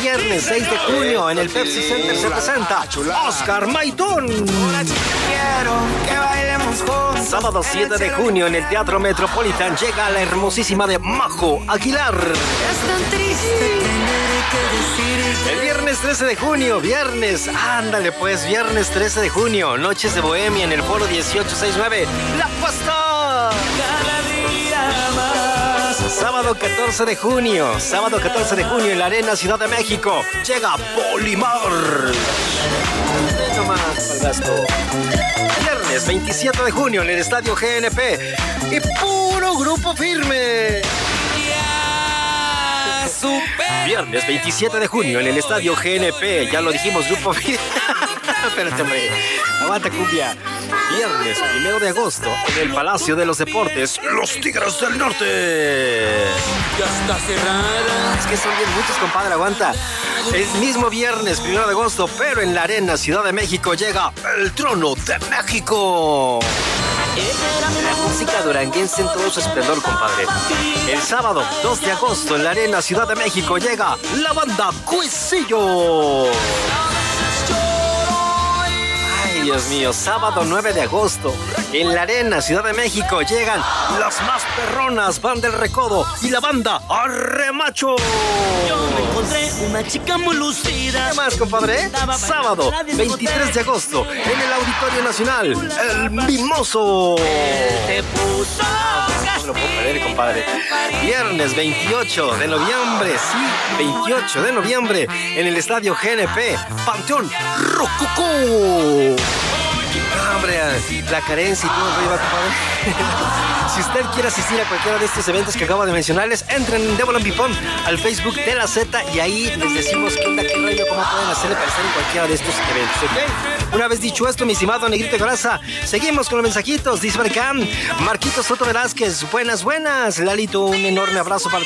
viernes 6 de junio en el Pepsi Center se presenta Oscar Maidón. Sábado 7 de junio en el Teatro Metropolitan llega la hermosísima de Majo Aguilar. El viernes 13 de junio, viernes 13 de junio, Noches de Bohemia en el Foro 1869, La Puesta. Sábado 14 de junio en la Arena Ciudad de México, llega Polimar. No más, Palgasco. Viernes 27 de junio en el Estadio GNP y puro Grupo Firme. Viernes 27 de junio en el Estadio GNP, ya lo dijimos, Grupo Firme. Espérate, hombre, aguanta cumbia. Viernes 1 de agosto en el Palacio de los Deportes, Los Tigres del Norte. Ya está cerrada. Es que son bien muchos, compadre, aguanta. El mismo viernes 1 de agosto, pero en la Arena Ciudad de México llega El Trono de México. La música duranguense en todo su esplendor, compadre. El sábado 2 de agosto en la Arena Ciudad de México llega la banda Cuisillo. Dios mío, sábado 9 de agosto en la Arena Ciudad de México llegan las más perronas, Banda El Recodo y la banda Arremacho. Yo me encontré una chica muy lucida. ¿Qué más, compadre? Sábado 23 de agosto en el Auditorio Nacional, El Mimoso. Te puso No lo puedo creer, compadre. Viernes 28 de noviembre, sí, 28 de noviembre en el Estadio GNP, Panteón Rococó. Hombre, la carencia y todo arriba, compadre. Si usted quiere asistir a cualquiera de estos eventos que acabo de mencionarles, entren en Devil and Pipón al Facebook de la Z y ahí les decimos qué onda, qué rollo, cómo pueden hacerle para estar en cualquiera de estos eventos, ¿ok? Una vez dicho esto, mi estimado Negrito Grasa, seguimos con los mensajitos. Dice Marcán, Marquito Soto Velázquez, buenas, Lalito, un enorme abrazo para